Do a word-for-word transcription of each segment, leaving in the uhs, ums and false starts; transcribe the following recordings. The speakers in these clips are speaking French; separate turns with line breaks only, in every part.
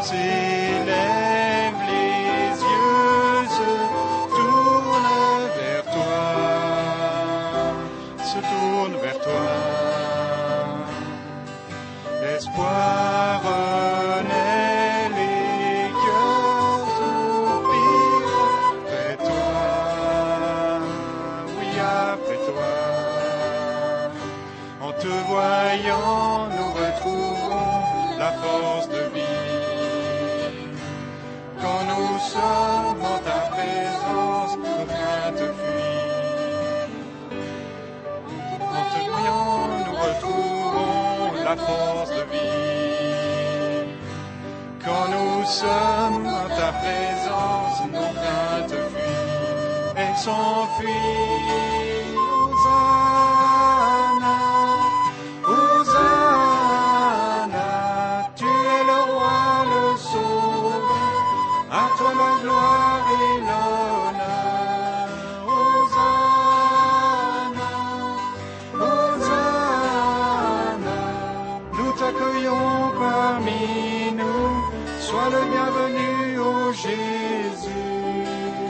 élève les yeux, se tourne vers toi, se tourne vers toi. L'espoir renaît, les cœurs soupirent après toi, oui après toi. En te voyant, nous retrouvons la force de vie. Quand nous sommes en ta présence, nos craintes fuient. En te voyant, nous retrouvons la force de vie. Quand nous sommes en ta présence, nos craintes fuient. Elles s'enfuient. Hosanna, Hosanna, tu es le roi, le sauveur, à toi la gloire et l'honneur. Hosanna, Hosanna, nous t'accueillons parmi nous, sois le bienvenu, ô Jésus.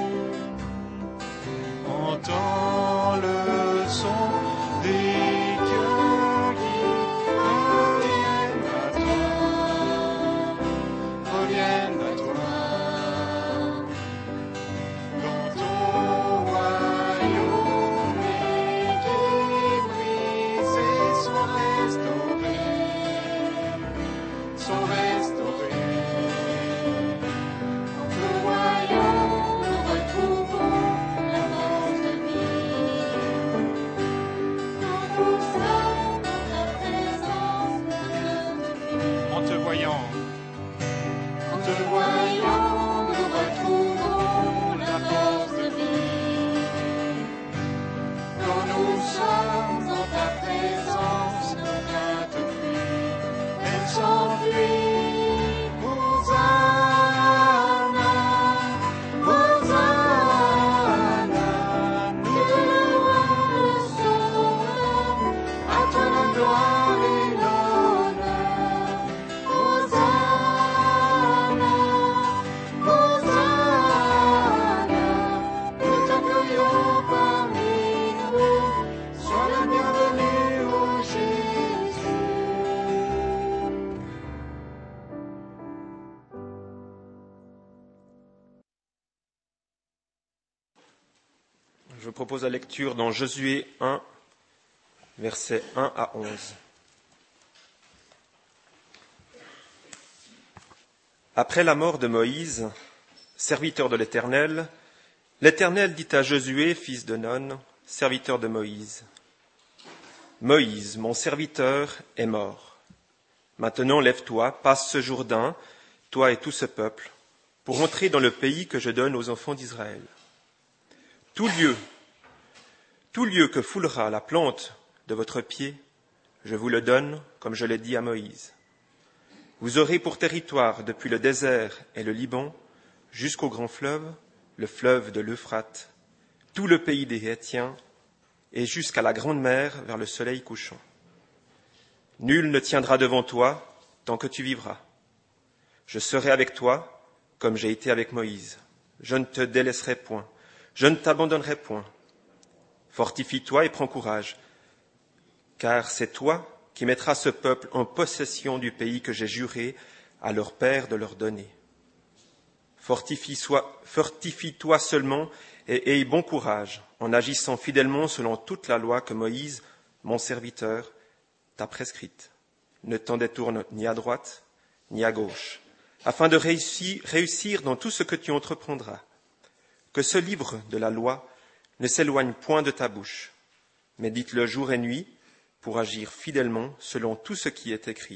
Entends le son des cœurs qui reviennent à toi, reviennent à toi. Dans ton royaume, les guets brisés sont restaurés, sont restaurés. En te voyant, nous retrouvons la force de vie. Quand nous sommes dans ta présence, nos craintes fuient. En te voyant, en te voyant, nous retrouvons la force de vie. Quand nous sommes dans ta présence, nos craintes fuient. Elles s'enfuient. Hosanna, Hosanna, nous te louons, le sauveur, à toi la gloire et l'honneur. Hosanna, Hosanna, nous t'accueillons parmi nous, sois le bienvenu, ô Jésus.
Je vous propose la lecture dans Josué un, versets un à onze. Après la mort de Moïse, serviteur de l'Éternel, l'Éternel dit à Josué, fils de Nun, serviteur de Moïse, « Moïse, mon serviteur, est mort. Maintenant lève-toi, passe ce Jourdain, toi et tout ce peuple, pour entrer dans le pays que je donne aux enfants d'Israël. Tout lieu, tout lieu que foulera la plante de votre pied, je vous le donne, comme je l'ai dit à Moïse. Vous aurez pour territoire depuis le désert et le Liban jusqu'au grand fleuve, le fleuve de l'Euphrate, tout le pays des Hétiens et jusqu'à la grande mer vers le soleil couchant. Nul ne tiendra devant toi tant que tu vivras. Je serai avec toi comme j'ai été avec Moïse. Je ne te délaisserai point. Je ne t'abandonnerai point. Fortifie-toi et prends courage, car c'est toi qui mettras ce peuple en possession du pays que j'ai juré à leur père de leur donner. Fortifie-toi, fortifie-toi seulement et aie bon courage en agissant fidèlement selon toute la loi que Moïse, mon serviteur, t'a prescrite. Ne t'en détourne ni à droite ni à gauche, afin de réussir, réussir dans tout ce que tu entreprendras. Que ce livre de la loi ne s'éloigne point de ta bouche, médite-le jour et nuit pour agir fidèlement selon tout ce qui est écrit.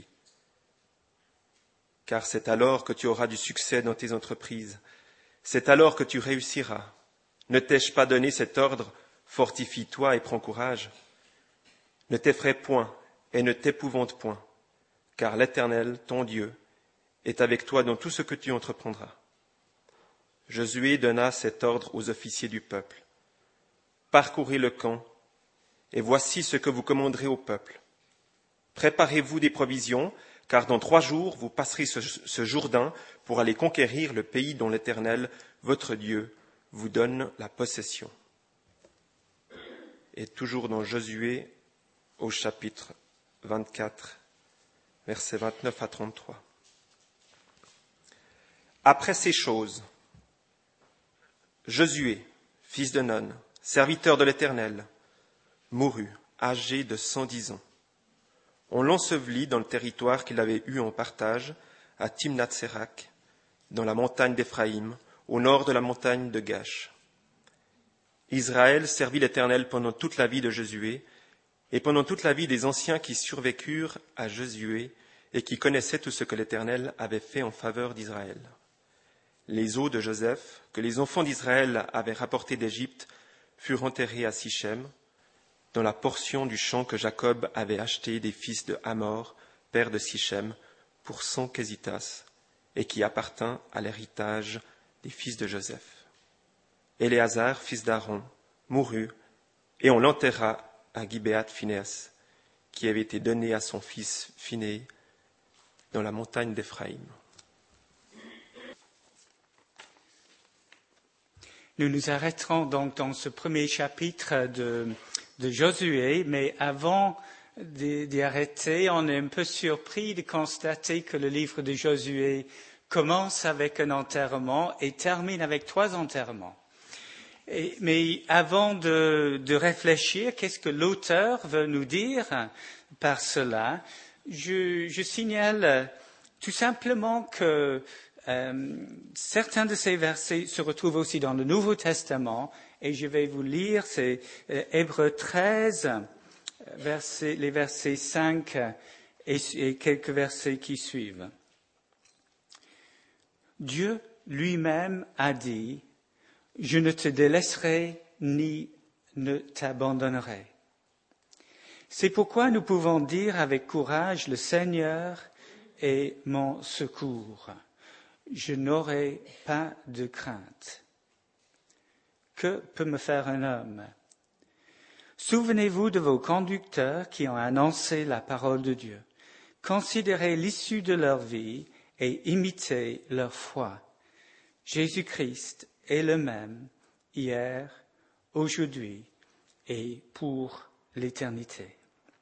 Car c'est alors que tu auras du succès dans tes entreprises, c'est alors que tu réussiras. Ne t'ai-je pas donné cet ordre, fortifie-toi et prends courage? Ne t'effraie point et ne t'épouvante point, car l'Éternel, ton Dieu, est avec toi dans tout ce que tu entreprendras. Josué donna cet ordre aux officiers du peuple. Parcourez le camp, et voici ce que vous commanderez au peuple. Préparez-vous des provisions, car dans trois jours vous passerez ce, ce Jourdain pour aller conquérir le pays dont l'Éternel, votre Dieu, vous donne la possession. » Et toujours dans Josué, au chapitre vingt-quatre, versets vingt-neuf à trente-trois. Après ces choses, Josué, fils de Nun, serviteur de l'Éternel, mourut, âgé de cent dix ans. On l'ensevelit dans le territoire qu'il avait eu en partage, à Timnath-Sérak, dans la montagne d'Éphraïm, au nord de la montagne de Gash. Israël servit l'Éternel pendant toute la vie de Josué, et pendant toute la vie des anciens qui survécurent à Josué et qui connaissaient tout ce que l'Éternel avait fait en faveur d'Israël. Les os de Joseph, que les enfants d'Israël avaient rapportés d'Égypte, furent enterrés à Sichem, dans la portion du champ que Jacob avait acheté des fils de Hamor, père de Sichem, pour cent késitas, et qui appartint à l'héritage des fils de Joseph. Éléazar, fils d'Aaron, mourut, et on l'enterra à Gibéat Phinéas, qui avait été donné à son fils Phiné dans la montagne d'Éphraïm.
Nous nous arrêterons donc dans ce premier chapitre de, de Josué, mais avant d'y arrêter, on est un peu surpris de constater que le livre de Josué commence avec un enterrement et termine avec trois enterrements. Et, mais avant de, de réfléchir, qu'est-ce que l'auteur veut nous dire par cela, je, je signale tout simplement que euh, certains de ces versets se retrouvent aussi dans le Nouveau Testament, et je vais vous lire, c'est euh, Hébreux treize, versets, les versets cinq et, et quelques versets qui suivent. Dieu lui-même a dit: je ne te délaisserai ni ne t'abandonnerai. C'est pourquoi nous pouvons dire avec courage: le Seigneur est mon secours. Je n'aurai pas de crainte. Que peut me faire un homme? Souvenez-vous de vos conducteurs qui ont annoncé la parole de Dieu. Considérez l'issue de leur vie et imitez leur foi. Jésus-Christ est le même hier, aujourd'hui et pour l'éternité.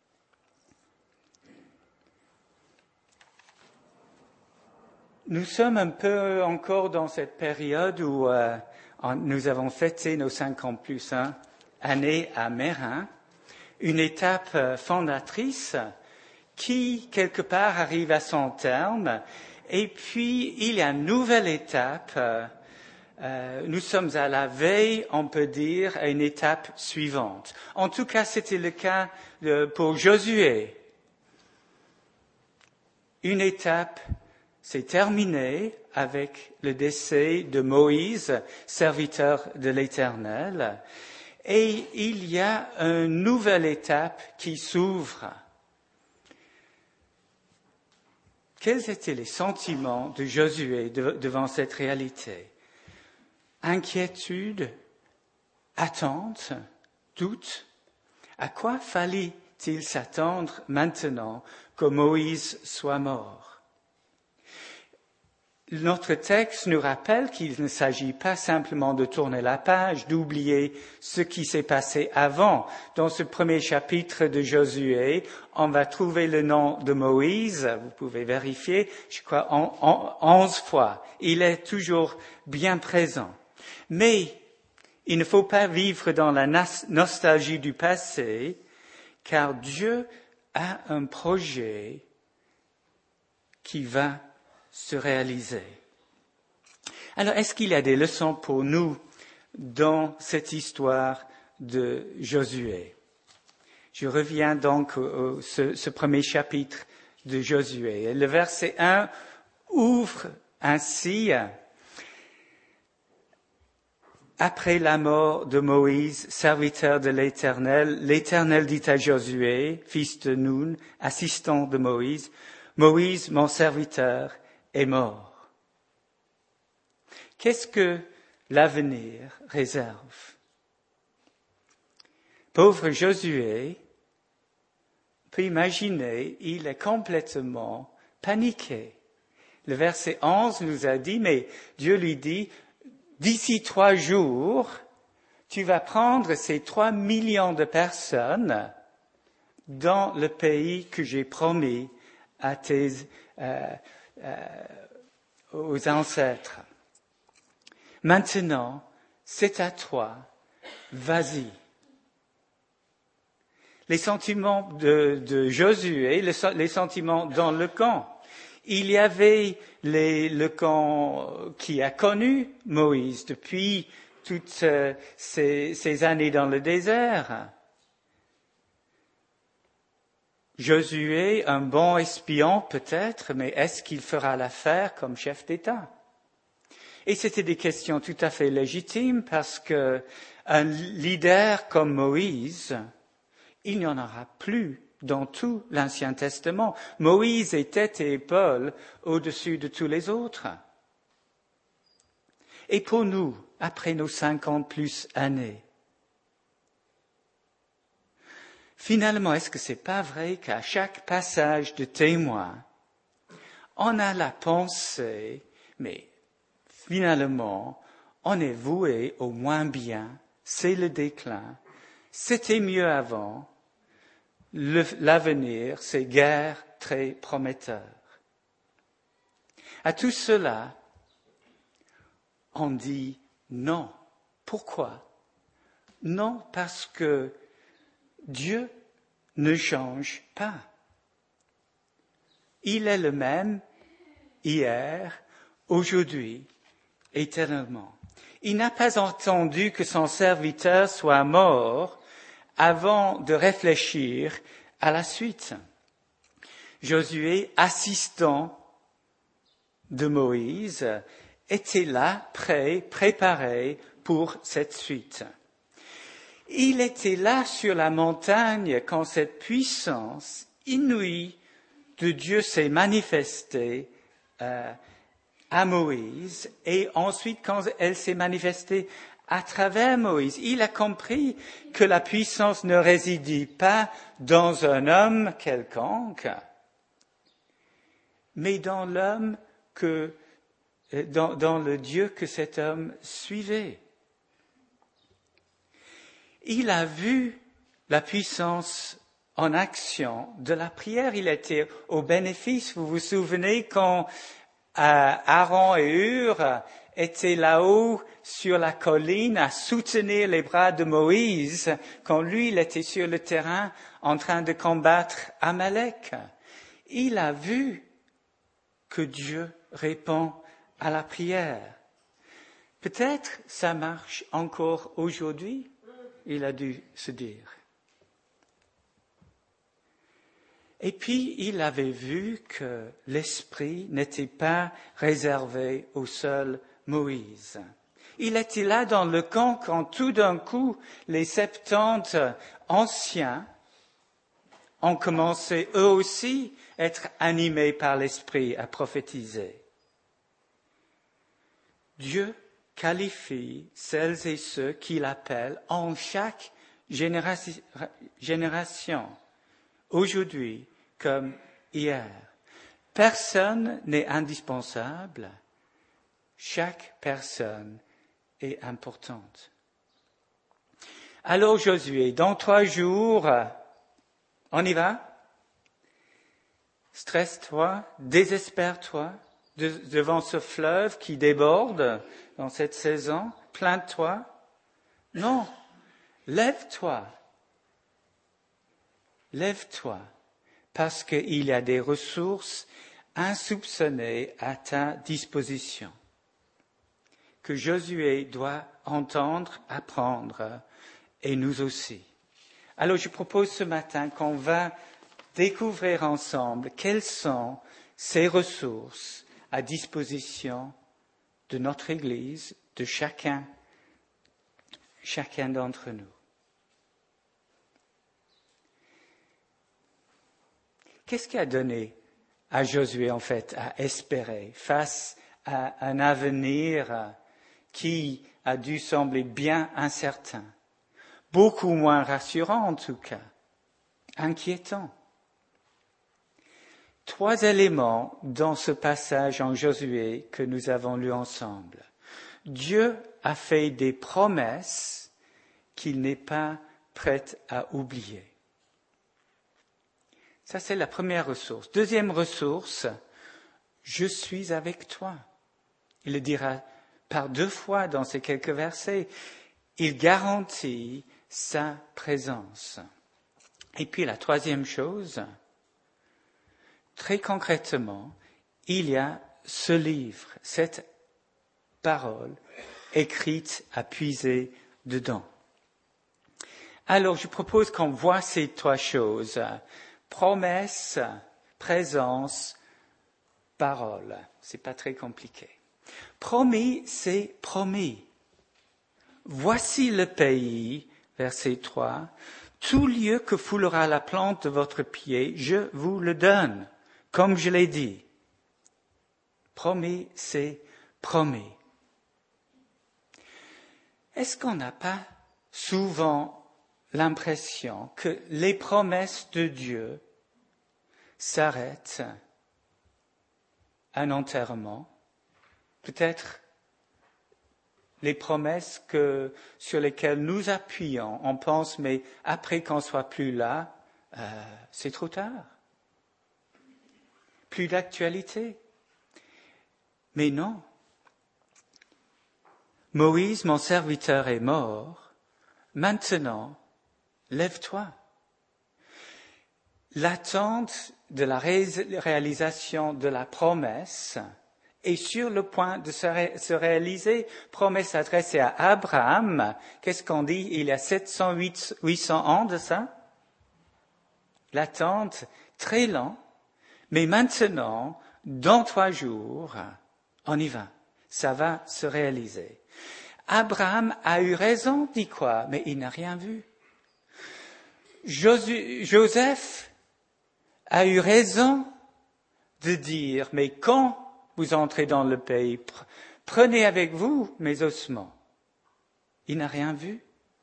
Nous sommes un peu encore dans cette période où euh, en, nous avons fêté nos cinquante plus un années à Mérin, une étape euh, fondatrice qui, quelque part, arrive à son terme. Et puis, il y a une nouvelle étape. Euh, euh, nous sommes à la veille, on peut dire, à une étape suivante. En tout cas, c'était le cas de, pour Josué. Une étape s'est terminée avec le décès de Moïse, serviteur de l'Éternel. Et il y a une nouvelle étape qui s'ouvre. Quels étaient les sentiments de Josué devant cette réalité? Inquiétude, attente, doute? À quoi fallait-il s'attendre maintenant que Moïse soit mort? Notre texte nous rappelle qu'il ne s'agit pas simplement de tourner la page, d'oublier ce qui s'est passé avant. Dans ce premier chapitre de Josué, on va trouver le nom de Moïse, vous pouvez vérifier, je crois, en, en, onze fois. Il est toujours bien présent. Mais il ne faut pas vivre dans la nostalgie du passé, car Dieu a un projet qui va se réaliser. Alors, est-ce qu'il y a des leçons pour nous dans cette histoire de Josué? Je reviens donc au, au ce, ce premier chapitre de Josué. Et le verset un ouvre ainsi: après la mort de Moïse, serviteur de l'Éternel, l'Éternel dit à Josué, fils de Nun, assistant de Moïse: Moïse, mon serviteur, est mort. Qu'est-ce que l'avenir réserve? Pauvre Josué, on peut imaginer, il est complètement paniqué. Le verset onze nous a dit, mais Dieu lui dit, d'ici trois jours, tu vas prendre ces trois millions de personnes dans le pays que j'ai promis à tes, euh, euh, aux ancêtres. Maintenant, c'est à toi, vas-y. Les sentiments de, de Josué, les, les sentiments dans le camp. Il y avait les, le camp qui a connu Moïse depuis toutes euh, ces, ces années dans le désert. Josué, un bon espion peut-être, mais est-ce qu'il fera l'affaire comme chef d'État? Et c'était des questions tout à fait légitimes parce que un leader comme Moïse, il n'y en aura plus dans tout l'Ancien Testament. Moïse est tête et épaule au-dessus de tous les autres. Et pour nous, après nos cinquante plus années, finalement, est-ce que c'est pas vrai qu'à chaque passage de témoin, on a la pensée, mais finalement, on est voué au moins bien, c'est le déclin, c'était mieux avant, le, l'avenir, c'est guère très prometteur. À tout cela, on dit non. Pourquoi? Non, parce que Dieu ne change pas. Il est le même hier, aujourd'hui, éternellement. Il n'a pas entendu que son serviteur soit mort avant de réfléchir à la suite. Josué, assistant de Moïse, était là, prêt, préparé pour cette suite. Il était là sur la montagne quand cette puissance inouïe de Dieu s'est manifestée euh, à Moïse et ensuite quand elle s'est manifestée à travers Moïse. Il a compris que la puissance ne résidait pas dans un homme quelconque, mais dans l'homme que, dans, dans le Dieu que cet homme suivait. Il a vu la puissance en action de la prière. Il était au bénéfice. Vous vous souvenez quand euh, Aaron et Hur étaient là-haut sur la colline à soutenir les bras de Moïse quand lui, il était sur le terrain en train de combattre Amalek. Il a vu que Dieu répond à la prière. Peut-être ça marche encore aujourd'hui, il a dû se dire. Et puis, il avait vu que l'Esprit n'était pas réservé au seul Moïse. Il était là dans le camp quand tout d'un coup, les septante anciens ont commencé eux aussi à être animés par l'Esprit à prophétiser. Dieu qualifie celles et ceux qu'il appelle en chaque génération, aujourd'hui comme hier. Personne n'est indispensable, chaque personne est importante. Alors Josué, dans trois jours, on y va? Stresse-toi, désespère-toi de, devant ce fleuve qui déborde dans cette saison, plains-toi. Non, lève-toi. Lève-toi, parce qu'il y a des ressources insoupçonnées à ta disposition, que Josué doit entendre, apprendre, et nous aussi. Alors je propose ce matin qu'on va découvrir ensemble quelles sont ces ressources à disposition de notre Église, de chacun, chacun d'entre nous. Qu'est-ce qui a donné à Josué, en fait, à espérer face à un avenir qui a dû sembler bien incertain, beaucoup moins rassurant en tout cas, inquiétant? trois éléments dans ce passage en Josué que nous avons lu ensemble. Dieu a fait des promesses qu'il n'est pas prêt à oublier. Ça, c'est la première ressource. Deuxième ressource, je suis avec toi. Il le dira par deux fois dans ces quelques versets. Il garantit sa présence. Et puis la troisième chose, très concrètement, il y a ce livre, cette parole écrite à puiser dedans. Alors, je propose qu'on voit ces trois choses. Promesse, présence, parole. C'est pas très compliqué. Promis, c'est promis. Voici le pays, verset trois. Tout lieu que foulera la plante de votre pied, je vous le donne, comme je l'ai dit. Promis, c'est promis. Est-ce qu'on n'a pas souvent l'impression que les promesses de Dieu s'arrêtent à un enterrement? Peut-être les promesses que, sur lesquelles nous appuyons, on pense, mais après qu'on soit plus là, euh, c'est trop tard. Plus d'actualité. Mais non. Moïse, mon serviteur, est mort. Maintenant, lève-toi. L'attente de la ré- réalisation de la promesse est sur le point de se, ré- se réaliser. Promesse adressée à Abraham. Qu'est-ce qu'on dit? Il y a sept cents, huit cents ans de ça. L'attente, très lent. Mais maintenant, dans trois jours, on y va. Ça va se réaliser. Abraham a eu raison, dit quoi? Mais il n'a rien vu. Josu- Joseph a eu raison de dire, mais quand vous entrez dans le pays, prenez avec vous mes ossements. Il n'a rien vu.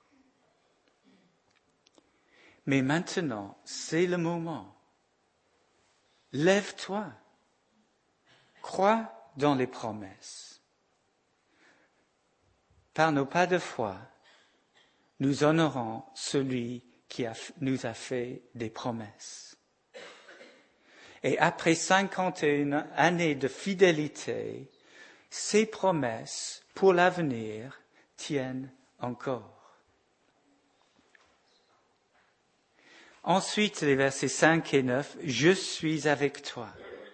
Mais maintenant, c'est le moment. Lève-toi. Crois dans les promesses. Par nos pas de foi, nous honorons celui qui a, nous a fait des promesses. Et après cinquante et une années de fidélité, ces promesses pour l'avenir tiennent encore. Ensuite, les versets cinq et neuf, « Je suis avec toi ».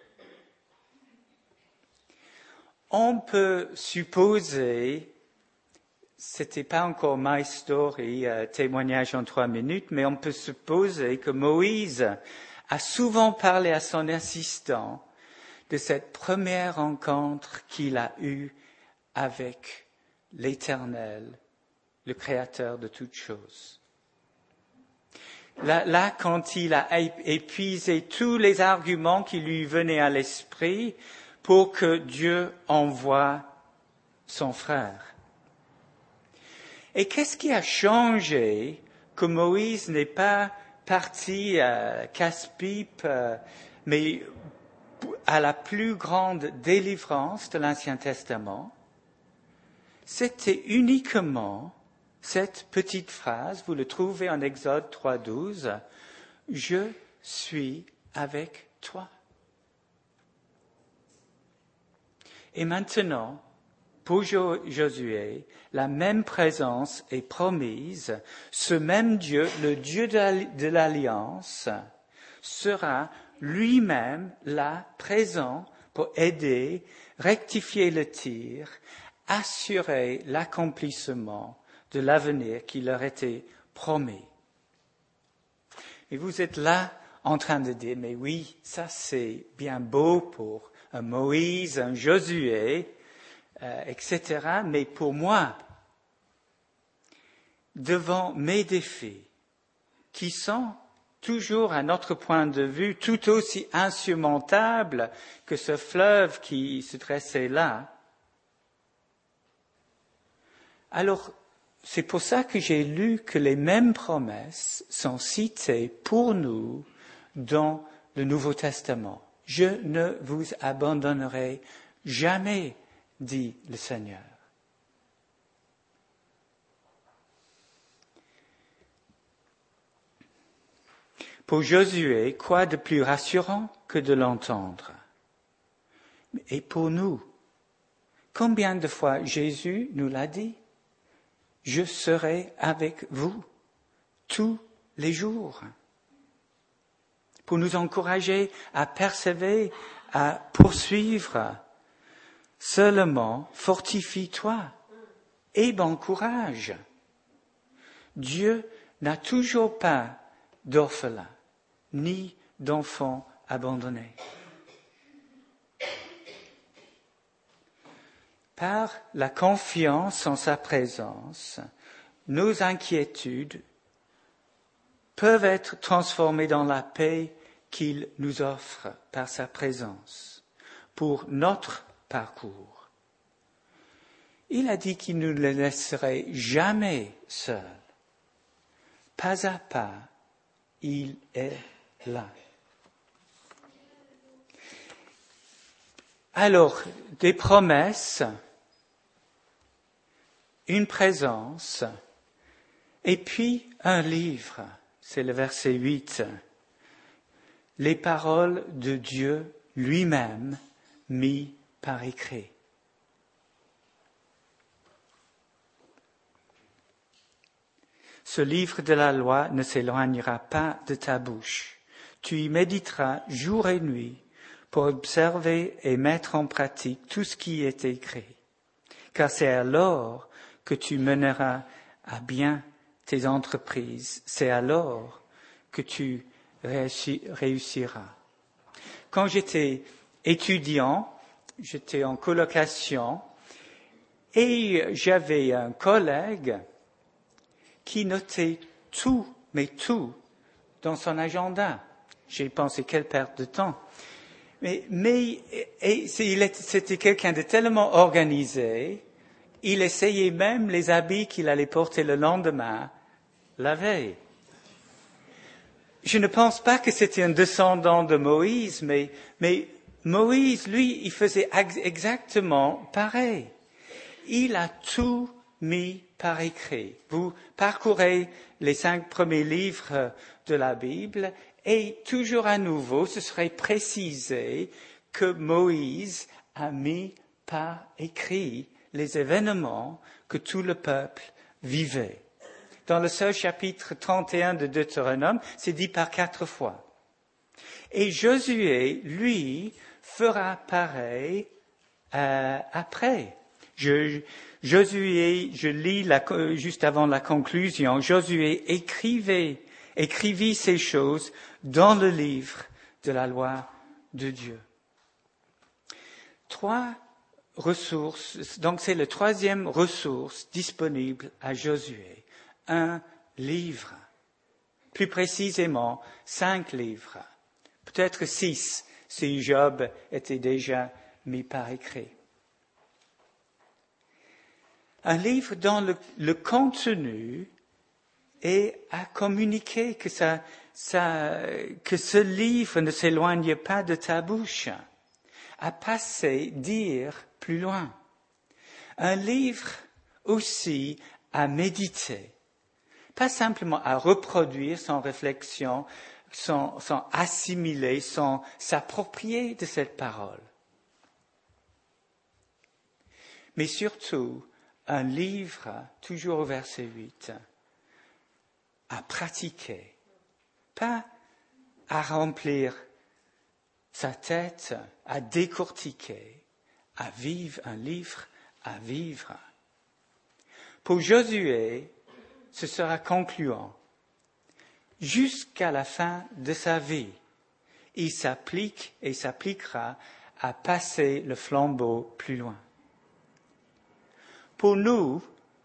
On peut supposer, c'était pas encore My Story, euh, témoignage en trois minutes, mais on peut supposer que Moïse a souvent parlé à son assistant de cette première rencontre qu'il a eue avec l'Éternel, le Créateur de toutes choses. Là, là, quand il a épuisé tous les arguments qui lui venaient à l'esprit pour que Dieu envoie son frère. Et qu'est-ce qui a changé que Moïse n'est pas parti à casse-pipe, euh, mais à la plus grande délivrance de l'Ancien Testament? C'était uniquement cette petite phrase, vous le trouvez en Exode trois douze, « Je suis avec toi ». Et maintenant, pour Josué, la même présence est promise. Ce même Dieu, le Dieu de l'Alliance, sera lui-même là, présent, pour aider, rectifier le tir, assurer l'accomplissement de l'avenir qui leur était promis. Et vous êtes là en train de dire, mais oui, ça c'est bien beau pour un Moïse, un Josué, euh, et cetera. Mais pour moi, devant mes défis, qui sont toujours à notre point de vue tout aussi insurmontables que ce fleuve qui se dressait là, alors c'est pour ça que j'ai lu que les mêmes promesses sont citées pour nous dans le Nouveau Testament. Je ne vous abandonnerai jamais, dit le Seigneur. Pour Josué, quoi de plus rassurant que de l'entendre? Et pour nous, combien de fois Jésus nous l'a dit? Je serai avec vous tous les jours. Pour nous encourager à persévérer, à poursuivre. Seulement, fortifie-toi et bon courage. Dieu n'a toujours pas d'orphelins, ni d'enfants abandonnés. Par la confiance en sa présence, nos inquiétudes peuvent être transformées dans la paix qu'il nous offre par sa présence pour notre parcours. Il a dit qu'il ne nous laisserait jamais seuls. Pas à pas, il est là. Alors, des promesses, une présence, et puis un livre, c'est le verset huit. Les paroles de Dieu lui-même mis par écrit. Ce livre de la loi ne s'éloignera pas de ta bouche. Tu y méditeras jour et nuit pour observer et mettre en pratique tout ce qui est écrit. Car c'est alors que tu mèneras à bien tes entreprises. C'est alors que tu réussiras. Quand j'étais étudiant, j'étais en colocation et j'avais un collègue qui notait tout, mais tout, dans son agenda. J'ai pensé, quelle perte de temps. Mais, mais et, c'était quelqu'un de tellement organisé, il essayait même les habits qu'il allait porter le lendemain, la veille. Je ne pense pas que c'était un descendant de Moïse, mais, mais Moïse, lui, il faisait exactement pareil. Il a tout mis par écrit. Vous parcourez les cinq premiers livres de la Bible et toujours à nouveau, ce serait précisé que Moïse a mis par écrit les événements que tout le peuple vivait. Dans le seul chapitre trente et un de Deutéronome, c'est dit par quatre fois. Et Josué, lui, fera pareil euh, après. Je, Josué, je lis la, juste avant la conclusion, Josué écrivait, écrivit ces choses dans le livre de la loi de Dieu. Trois ressources, donc c'est la troisième ressource disponible à Josué. Un livre. Plus précisément, cinq livres. Peut-être six, si Job était déjà mis par écrit. Un livre dont le, le contenu est à communiquer, que, ça, ça, que ce livre ne s'éloigne pas de ta bouche, à passer, dire plus loin. Un livre aussi à méditer, pas simplement à reproduire sans réflexion, sans, sans assimiler, sans s'approprier de cette parole. Mais surtout, un livre, toujours au verset huit, à pratiquer, pas à remplir sa tête, à décortiquer, à vivre, un livre à vivre. Pour Josué, ce sera concluant. Jusqu'à la fin de sa vie, il s'applique et s'appliquera à passer le flambeau plus loin. Pour nous,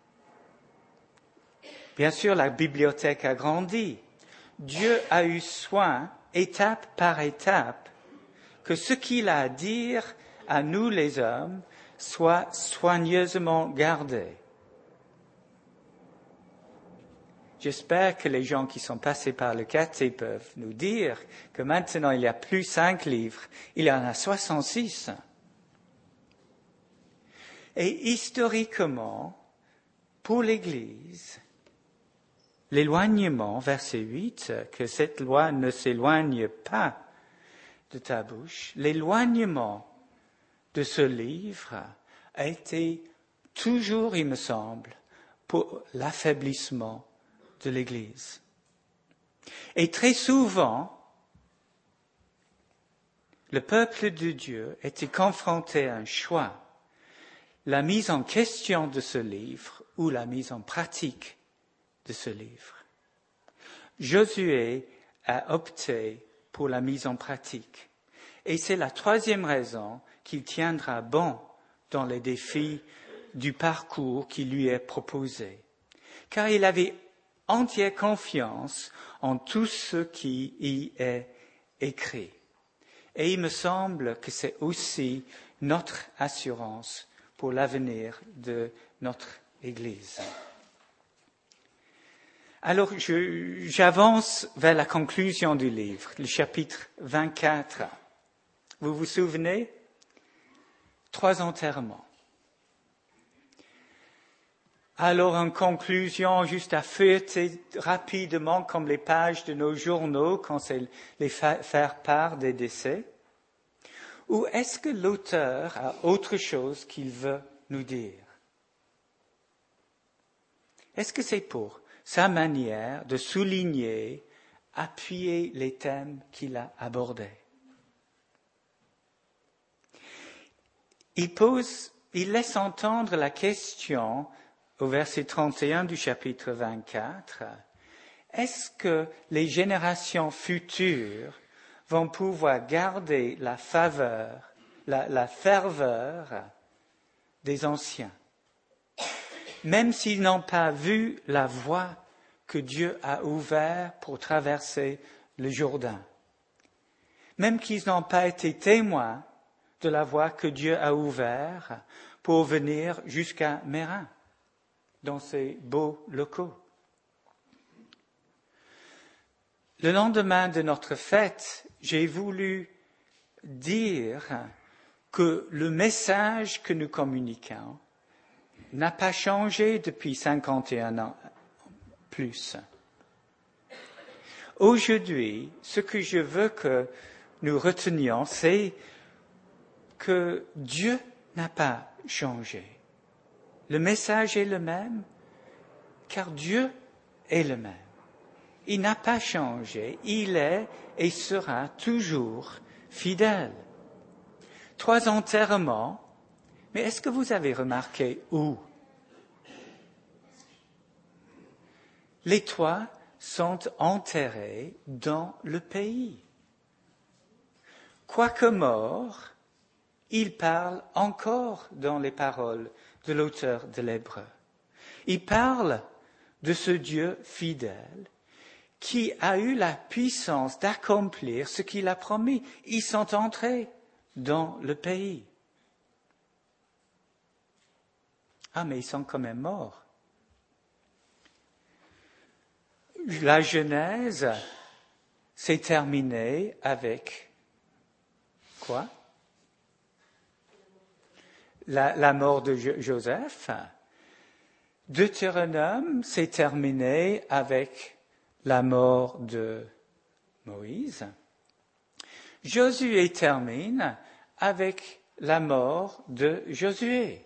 bien sûr, la bibliothèque a grandi. Dieu a eu soin, étape par étape, que ce qu'il a à dire à nous les hommes soit soigneusement gardé. j'espère que les gens qui sont passés par le caté peuvent nous dire que maintenant il n'y a plus cinq livres, il y en a soixante-six. Et historiquement, pour l'Église, l'éloignement, verset huit, que cette loi ne s'éloigne pas de ta bouche, l'éloignement de ce livre a été toujours, il me semble, pour l'affaiblissement de l'Église. Et très souvent, le peuple de Dieu était confronté à un choix, la mise en question de ce livre ou la mise en pratique de ce livre. Josué a opté pour la mise en pratique. Et c'est la troisième raison qu'il tiendra bon dans les défis du parcours qui lui est proposé. Car il avait entière confiance en tout ce qui y est écrit. Et il me semble que c'est aussi notre assurance pour l'avenir de notre Église. Alors, je, j'avance vers la conclusion du livre, le chapitre vingt-quatre. Vous vous souvenez? Trois enterrements. Alors, en conclusion, juste à feuilleter rapidement comme les pages de nos journaux quand c'est les fa- faire part des décès. Ou est-ce que l'auteur a autre chose qu'il veut nous dire? Est-ce que c'est pour sa manière de souligner, appuyer les thèmes qu'il a abordés? Il pose, il laisse entendre la question au verset trente et un du chapitre vingt-quatre, est-ce que les générations futures vont pouvoir garder la faveur, la, la ferveur des anciens, même s'ils n'ont pas vu la voie que Dieu a ouverte pour traverser le Jourdain, même qu'ils n'ont pas été témoins de la voie que Dieu a ouverte pour venir jusqu'à Mérin, dans ces beaux locaux. Le lendemain de notre fête, j'ai voulu dire que le message que nous communiquons n'a pas changé depuis cinquante et un ans plus. Aujourd'hui, ce que je veux que nous retenions, c'est que Dieu n'a pas changé. Le message est le même, car Dieu est le même. Il n'a pas changé, il est et sera toujours fidèle. Trois enterrements, mais est-ce que vous avez remarqué où? Les trois sont enterrés dans le pays. Quoique mort, il parle encore dans les paroles de l'auteur de l'Hébreu. Il parle de ce Dieu fidèle qui a eu la puissance d'accomplir ce qu'il a promis. Ils sont entrés dans le pays. Ah, mais ils sont quand même morts. La Genèse s'est terminée avec quoi? La, la mort de Jo- Joseph. Deutéronome s'est terminé avec la mort de Moïse. Josué termine avec la mort de Josué.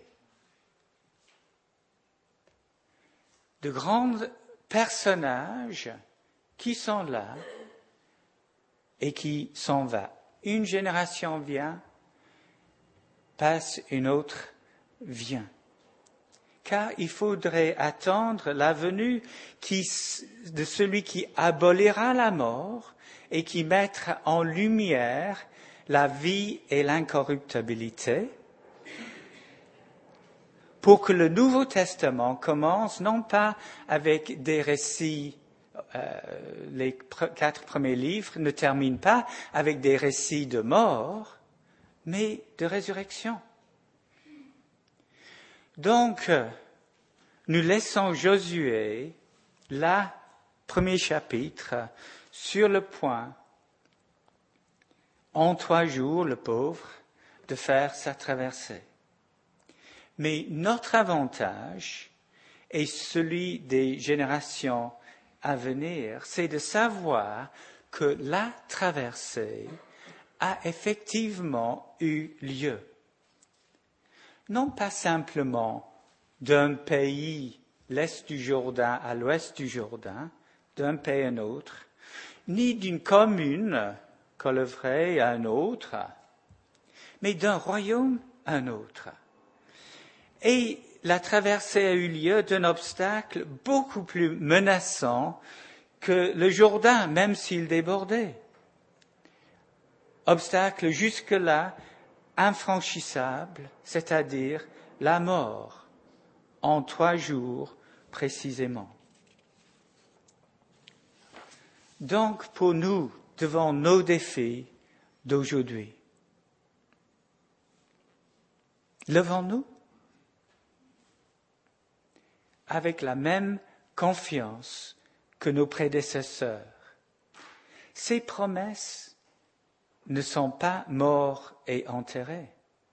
De grands personnages qui sont là et qui s'en vont. Une génération vient, passe, une autre vient. Car il faudrait attendre la venue qui, de celui qui abolira la mort et qui mettra en lumière la vie et l'incorruptibilité, pour que le Nouveau Testament commence non pas avec des récits, euh, les pr- quatre premiers livres ne terminent pas avec des récits de mort, mais de résurrection. Donc, nous laissons Josué là premier chapitre, sur le point, en trois jours, le pauvre, de faire sa traversée. Mais notre avantage et celui des générations à venir, c'est de savoir que la traversée a effectivement eu lieu. Non pas simplement d'un pays, l'est du Jourdain à l'ouest du Jourdain, d'un pays à un autre, ni d'une commune, Colevray à un autre, mais d'un royaume à un autre. Et la traversée a eu lieu d'un obstacle beaucoup plus menaçant que le Jourdain, même s'il débordait. Obstacle jusque-là infranchissable, c'est-à-dire la mort, en trois jours précisément. Donc, pour nous, devant nos défis d'aujourd'hui, levons-nous avec la même confiance que nos prédécesseurs. Ces promesses ne sont pas mortes et enterrées.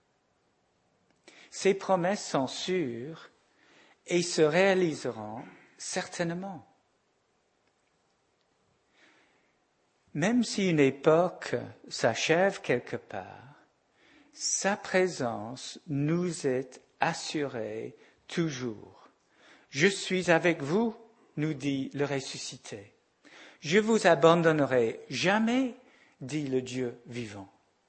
Ces promesses sont sûres et se réaliseront certainement. Même si une époque s'achève quelque part, sa présence nous est assurée toujours. Je suis avec vous, nous dit le ressuscité. Je vous abandonnerai jamais, dit le Dieu vivant.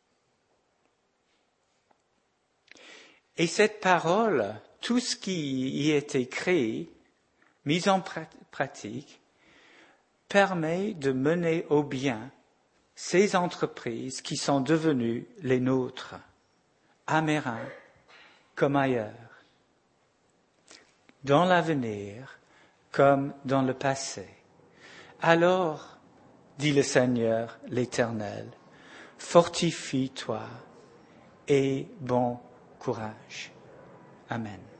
Et cette parole, tout ce qui y est écrit, mis en pratique, permet de mener au bien ces entreprises qui sont devenues les nôtres, à Meyrin comme ailleurs, dans l'avenir comme dans le passé. Alors, dit le Seigneur l'Éternel, fortifie-toi et bon courage. Amen.